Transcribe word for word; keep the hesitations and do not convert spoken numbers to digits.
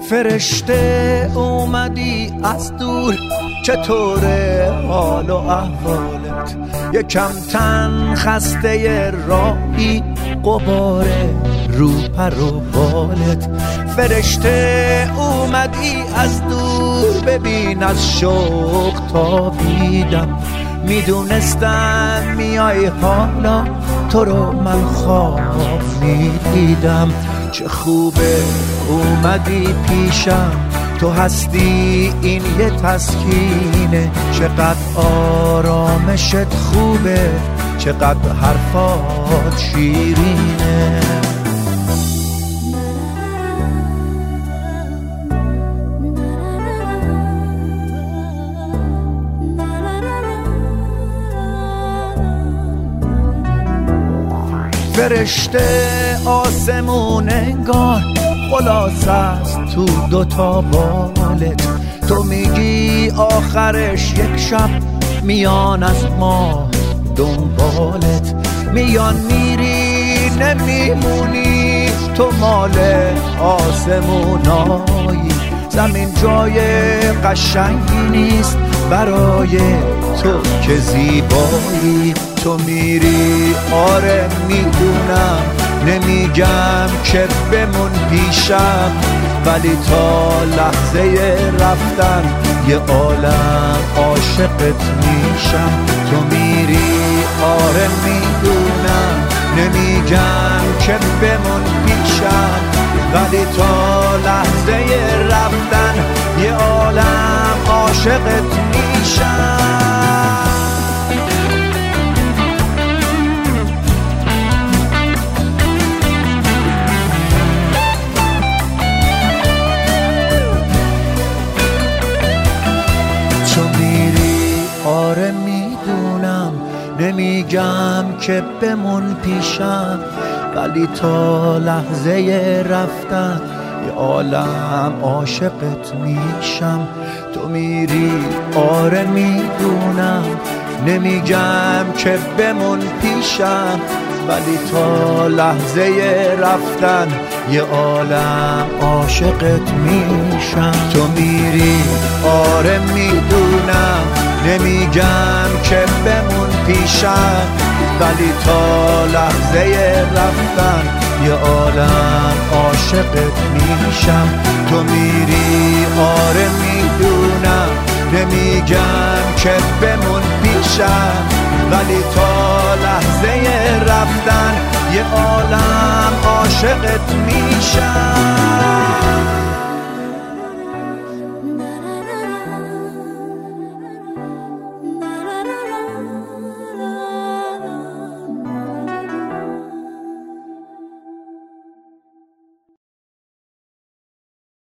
فرشته اومدی از دور، چطوره حال و احوالت؟ یکم تن خسته راهی، غباره رو پر و بالت. فرشته اومدی از دور، ببین از شوق تابیدم. میدونستم میای حالا، تو رو من خواب میدیدم. چه خوبه اومدی پیشم، تو هستی این یه تسکینه. چقدر آرامشت خوبه، چقدر حرفات شیرینه. فرشته آسمون انگار خلاص است تو دوتا بالت. تو میگی آخرش یک شب میان از ما دنبالت. میان میری نمیمونی، تو مال آسمونایی. زمین جای قشنگی نیست برای تو که زیبایی. تو میری آره میدونم، نمیگم که بمون پیشم، ولی تا لحظه رفتن یه عالم عاشقت میشم. تو میری آره میدونم، نمیگم که بمون پیشم، ولی تا لحظه رفتن یه عالم عاشقت میشم. آره میدونم، نمیگم که بمون پیشم، ولی تا لحظه رفتن یه عالم عاشقت میشم. تو میری آره میدونم، نمیگم که بمون پیشم، ولی تا لحظه رفتن یه عالم عاشقت میشم. تو میری آره میدونم، نمیگم که بمون پیشم، ولی تا لحظه رفتن یه عالم عاشقت میشم. تو میری آره میدونم، نمیگم که بمون پیشم، ولی تا لحظه رفتن یه عالم عاشقت میشم.